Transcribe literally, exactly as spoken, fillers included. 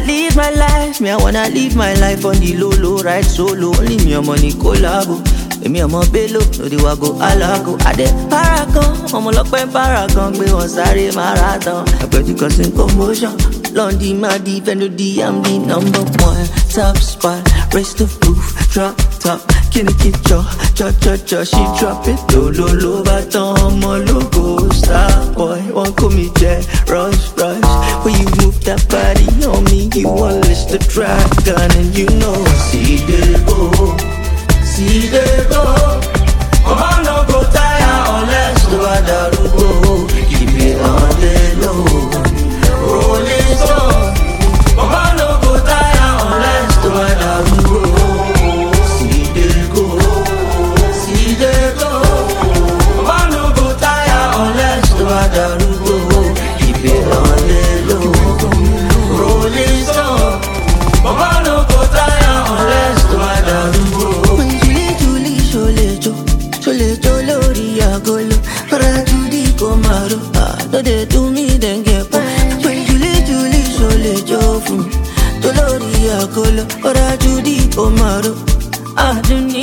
live my life, me I wanna live my life on the low, low, right solo. Only me and money collabo. Me I'm a bello, no the wago alago. I de paragon, I'm a lock by paragon. We want sorry marathon. I bet you can sing commotion. London, my deep and the I'm the number one. Top spot, race the roof, drop top. Can you get your, cha cha cha? She drop it, low, low, low, but on my logo. Star boy, won't call me jet, rush, rush. When you move that body on me, you want list the dragon, and you know, see the go. See they go, Mama no go tire unless the other go. Keep it on the low, rolling stone. Mama no go tire unless the other go. See they go, see they go, Mama no go tire unless the other go. Keep it on the low, rolling stone. Mama no go tire unless the other go. Chole cholori agolo, rajudi komaro. Ah, no they do me then get po. When Julie Julie chole jofu, cholori agolo, rajudi komaro. Ah, do